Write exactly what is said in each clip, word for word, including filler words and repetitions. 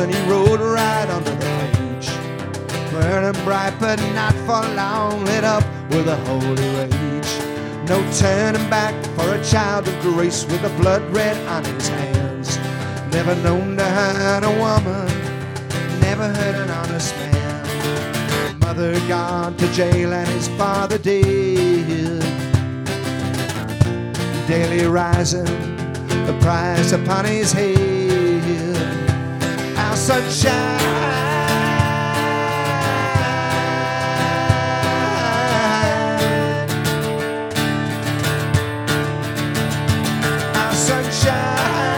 and he rode right under the page. Burning bright but not for long, lit up with a holy rage. No turning back for a child of grace with the blood red on his hands. Never known to hurt a woman, never hurt an honest man. Mother gone to jail and his father dead. Daily rising, the price upon his head. Our sunshine, our sunshine.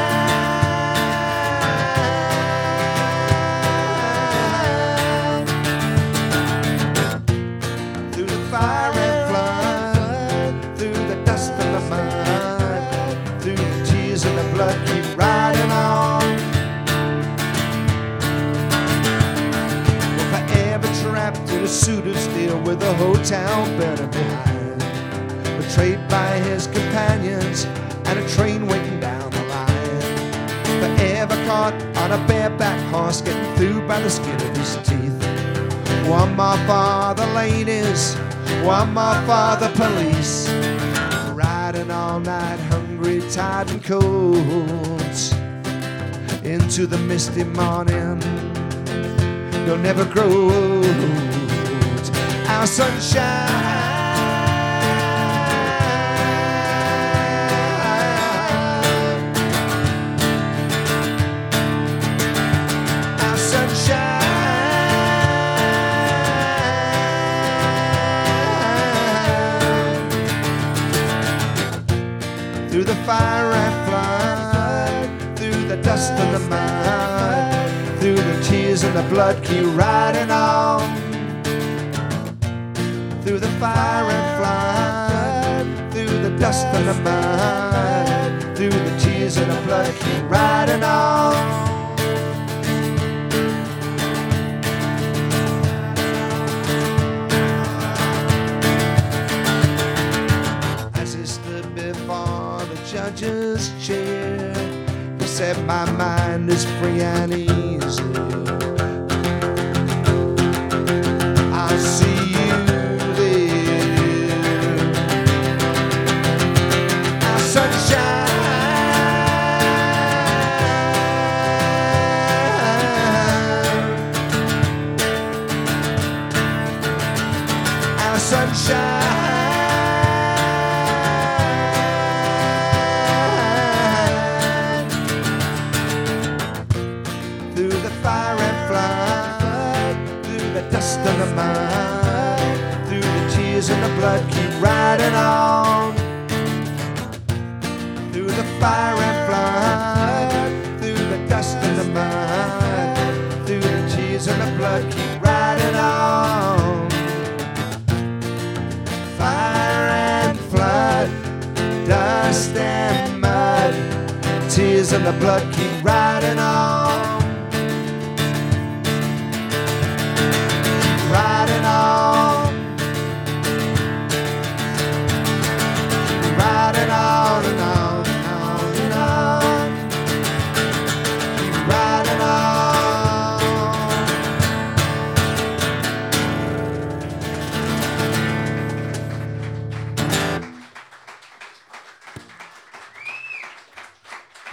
Through the fire and flood, through the dust and the mud, through the tears and the blood, keep riding on. We're forever trapped in a suit of steel with the whole town burning behind. Betrayed by his companions and a train waiting down the line. Forever caught on a bareback horse, getting through by the skin of his teeth. One more for the ladies, one more for the police. Riding all night, hungry, tired and cold, into the misty morning. You'll never grow old. Our sunshine, our sunshine. Through the fire and flood, through the dust and the mud, through the tears and the blood, keep riding on. Through the fire and flood, through the dust and the mud, through the tears and the blood, keep riding on. As he stood before the judge's chair, he said, my mind is free and easy. I'll see you there. Our sunshine, our sunshine. Through the fire and flood, through the dust and the mud, through the tears and the blood, keep riding on. Through the fire and flood, through the dust and the mud, through the tears and the blood, keep riding on. Fire and flood, dust and mud, tears and the blood, keep riding on.